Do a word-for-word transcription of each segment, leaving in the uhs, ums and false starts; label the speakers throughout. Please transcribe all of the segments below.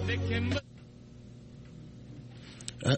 Speaker 1: Euh.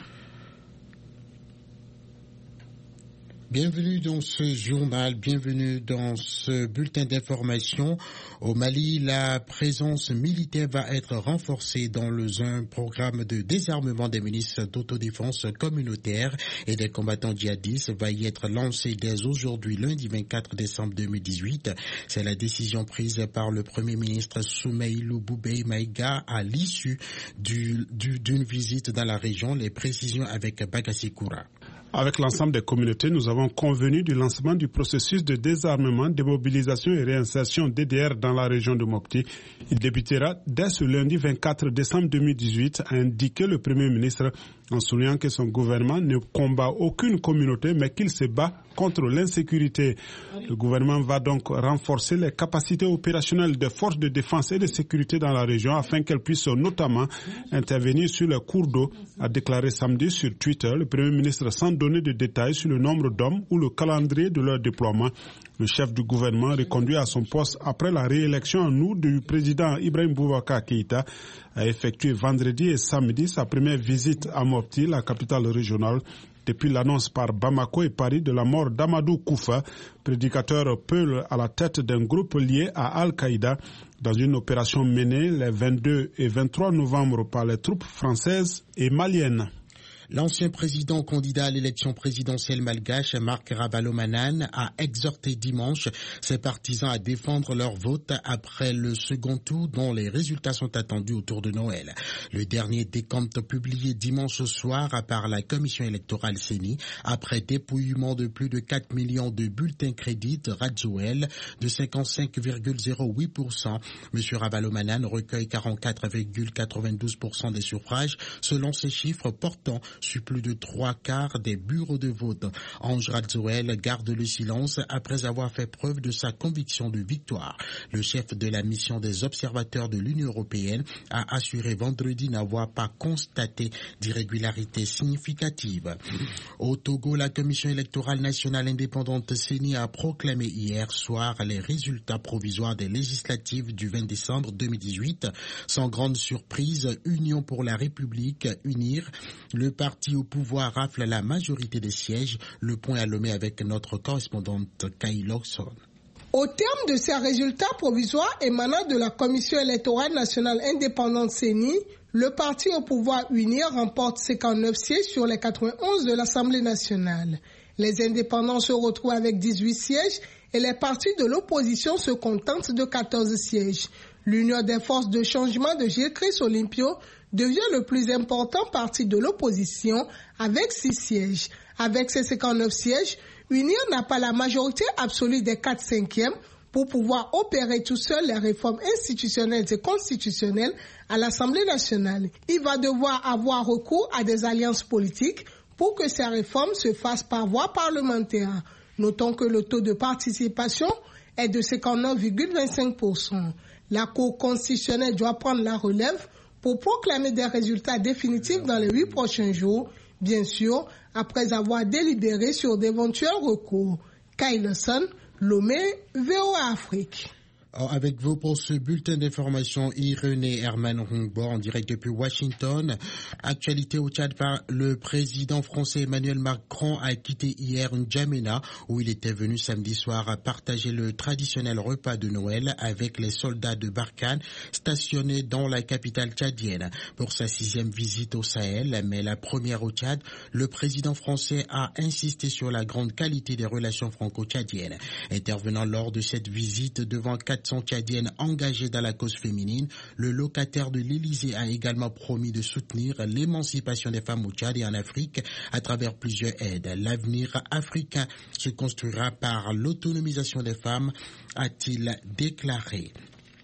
Speaker 1: Bienvenue dans ce journal, bienvenue dans ce bulletin d'information. Au Mali, la présence militaire va être renforcée dans le, un programme de désarmement des milices d'autodéfense communautaire et des combattants djihadistes va y être lancé dès aujourd'hui, lundi vingt-quatre décembre deux mille dix-huit. C'est la décision prise par le Premier ministre Soumeïlou Boubèye Maïga à l'issue du, du, d'une visite dans la région. Les précisions avec Bagassi Koura.
Speaker 2: Avec l'ensemble des communautés, nous avons convenu du lancement du processus de désarmement, démobilisation et réinsertion D D R dans la région de Mopti. Il débutera dès ce lundi vingt-quatre décembre deux mille dix-huit, a indiqué le Premier ministre en soulignant que son gouvernement ne combat aucune communauté mais qu'il se bat contre l'insécurité. Le gouvernement va donc renforcer les capacités opérationnelles des forces de défense et de sécurité dans la région afin qu'elles puissent notamment intervenir sur les cours d'eau, a déclaré samedi sur Twitter le Premier ministre sans donner de détails sur le nombre d'hommes ou le calendrier de leur déploiement. Le chef du gouvernement, reconduit à son poste après la réélection en août du président Ibrahim Boubacar Keïta, a effectué vendredi et samedi sa première visite à Mopti, la capitale régionale, depuis l'annonce par Bamako et Paris de la mort d'Amadou Koufa, prédicateur peul à la tête d'un groupe lié à Al-Qaïda, dans une opération menée les vingt-deux et vingt-trois novembre par les troupes françaises et maliennes.
Speaker 1: L'ancien président candidat à l'élection présidentielle malgache, Marc Ravalomanane, a exhorté dimanche ses partisans à défendre leur vote après le second tour dont les résultats sont attendus autour de Noël. Le dernier décompte publié dimanche soir par la commission électorale C E N I après dépouillement de plus de quatre millions de bulletins crédits Radjoel de cinquante-cinq virgule zéro huit pour cent. M. Ravalomanane recueille quarante-quatre virgule quatre-vingt-douze pour cent des suffrages selon ces chiffres portant sur plus de trois quarts des bureaux de vote. Ange Radjoel garde le silence après avoir fait preuve de sa conviction de victoire. Le chef de la mission des observateurs de l'Union européenne a assuré vendredi n'avoir pas constaté d'irrégularité significative. Au Togo, la commission électorale nationale indépendante C E N I a proclamé hier soir les résultats provisoires des législatives du vingt décembre deux mille dix-huit. Sans grande surprise, Union pour la République, UNIR, le parti au pouvoir rafle la majorité des sièges. Le point à Lomé avec notre correspondante Kay Lawson.
Speaker 3: Au terme de ces résultats provisoires émanant de la Commission électorale nationale indépendante C E N I, le parti au pouvoir UNIR remporte cinquante-neuf sièges sur les quatre-vingt-onze de l'Assemblée nationale. Les indépendants se retrouvent avec dix-huit sièges et les partis de l'opposition se contentent de quatorze sièges. L'Union des forces de changement de Gilles-Christ Olympio devient le plus important parti de l'opposition avec six sièges. Avec ses cinquante-neuf sièges, UNIR n'a pas la majorité absolue des quatre cinquièmes pour pouvoir opérer tout seul les réformes institutionnelles et constitutionnelles à l'Assemblée nationale. Il va devoir avoir recours à des alliances politiques pour que ces réformes se fassent par voie parlementaire. Notons que le taux de participation est de cinquante-neuf virgule vingt-cinq pour cent. La Cour constitutionnelle doit prendre la relève pour proclamer des résultats définitifs dans les huit prochains jours, bien sûr, après avoir délibéré sur d'éventuels recours. Kay Lawson, Lomé, V O A Afrique.
Speaker 1: Avec vous pour ce bulletin d'information, Irénée Herman Rungbo en direct depuis Washington. Actualité au Tchad, le président français Emmanuel Macron a quitté hier N'Djamena où il était venu samedi soir à partager le traditionnel repas de Noël avec les soldats de Barkhane stationnés dans la capitale tchadienne. Pour sa sixième visite au Sahel, mais la première au Tchad, le président français a insisté sur la grande qualité des relations franco-tchadiennes. Intervenant lors de cette visite devant quatre cents Tchadiennes engagées dans la cause féminine, le locataire de l'Élysée a également promis de soutenir l'émancipation des femmes au Tchad et en Afrique à travers plusieurs aides. L'avenir africain se construira par l'autonomisation des femmes, a-t-il déclaré.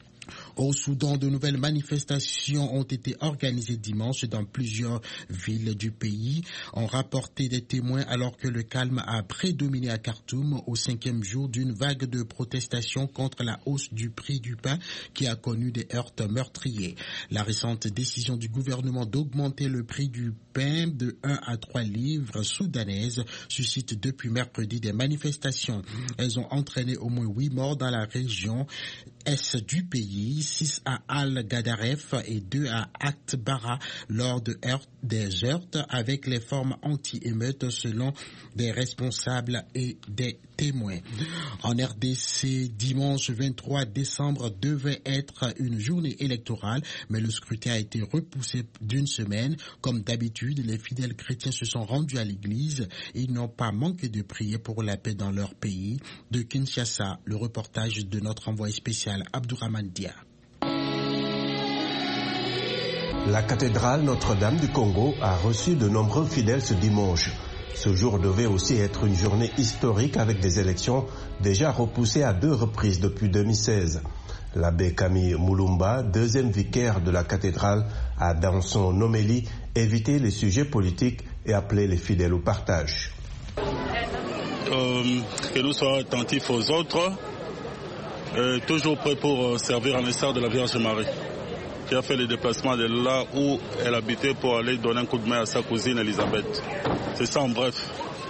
Speaker 1: Au Soudan, de nouvelles manifestations ont été organisées dimanche dans plusieurs villes du pays, ont rapporté des témoins alors que le calme a prédominé à Khartoum au cinquième jour d'une vague de protestations contre la hausse du prix du pain qui a connu des heurts meurtriers. La récente décision du gouvernement d'augmenter le prix du pain de un à trois livres soudanaises suscite depuis mercredi des manifestations. Elles ont entraîné au moins huit morts dans la région est du pays, six à Al-Gadaref et deux à Atbara lors de heurts, des heurts avec les formes anti-émeutes selon des responsables et des témoins. En R D C, dimanche vingt-trois décembre devait être une journée électorale, mais le scrutin a été repoussé d'une semaine. Comme d'habitude, les fidèles chrétiens se sont rendus à l'église. Ils n'ont pas manqué de prier pour la paix dans leur pays. De Kinshasa, le reportage de notre envoyé spécial Abdourahmane Dia.
Speaker 4: La cathédrale Notre-Dame du Congo a reçu de nombreux fidèles ce dimanche. Ce jour devait aussi être une journée historique avec des élections déjà repoussées à deux reprises depuis deux mille seize. L'abbé Camille Moulumba, deuxième vicaire de la cathédrale, a dans son homélie évité les sujets politiques et appelé les fidèles au partage.
Speaker 5: Euh, que nous soyons attentifs aux autres, euh, toujours prêts pour servir en l'instar de la Vierge Marie, qui a fait le déplacement de là où elle habitait pour aller donner un coup de main à sa cousine Elisabeth. C'est ça en bref.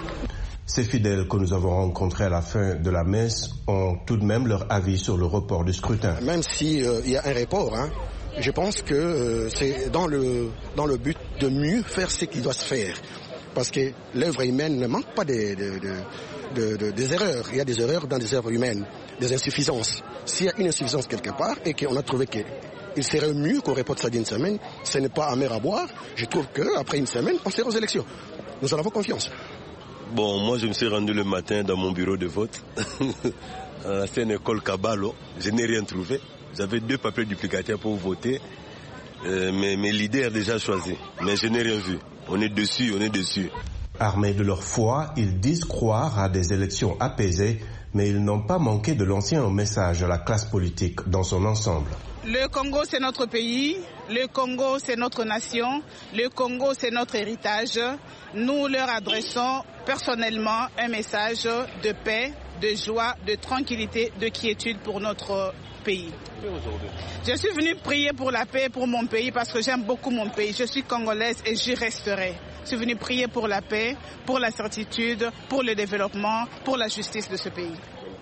Speaker 4: Ces fidèles que nous avons rencontrés à la fin de la messe ont tout de même leur avis sur le report du scrutin.
Speaker 6: Même s'il euh, y a un report, hein, je pense que euh, c'est dans le, dans le but de mieux faire ce qui doit se faire. Parce que l'œuvre humaine ne manque pas des, des, des, des, des erreurs. Il y a des erreurs dans des œuvres humaines, des insuffisances. S'il y a une insuffisance quelque part et qu'on a trouvé que il serait mieux qu'on reporte ça d'une semaine, ce n'est pas amer à boire. Je trouve qu'après une semaine, on sera aux élections. Nous en avons confiance.
Speaker 7: Bon, moi je me suis rendu le matin dans mon bureau de vote. C'est une école Kabalo. Je n'ai rien trouvé. J'avais deux papiers duplicataires pour voter. Euh, mais mes leaders déjà choisis. Mais je n'ai rien vu. On est dessus, on est dessus.
Speaker 4: Armés de leur foi, ils disent croire à des élections apaisées, mais ils n'ont pas manqué de lancer un message à la classe politique dans son ensemble.
Speaker 8: Le Congo, c'est notre pays. Le Congo, c'est notre nation. Le Congo, c'est notre héritage. Nous leur adressons personnellement un message de paix, de joie, de tranquillité, de quiétude pour notre pays. Je suis venue prier pour la paix pour mon pays parce que j'aime beaucoup mon pays. Je suis congolaise et j'y resterai. Je suis venue prier pour la paix, pour la certitude, pour le développement, pour la justice de ce pays.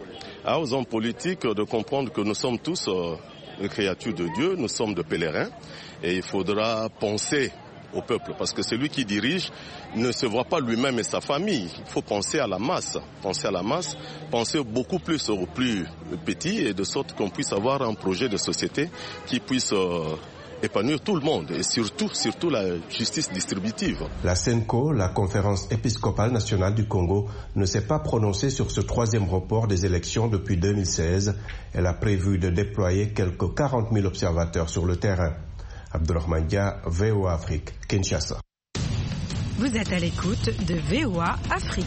Speaker 5: À aux hommes politiques de comprendre que nous sommes tous euh, les créatures de Dieu, nous sommes des pèlerins et il faudra penser au peuple parce que celui qui dirige ne se voit pas lui-même et sa famille. Il faut penser à la masse, penser à la masse, penser beaucoup plus aux plus petits et de sorte qu'on puisse avoir un projet de société qui puisse euh, épanouir tout le monde et surtout, surtout la justice distributive.
Speaker 4: La CENCO, la Conférence épiscopale nationale du Congo, ne s'est pas prononcée sur ce troisième report des élections depuis deux mille seize. Elle a prévu de déployer quelques quarante mille observateurs sur le terrain. Abdourahmane Dia, V O A Afrique, Kinshasa.
Speaker 9: Vous êtes à l'écoute de V O A Afrique.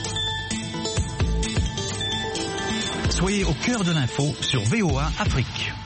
Speaker 10: Soyez au cœur de l'info sur V O A Afrique.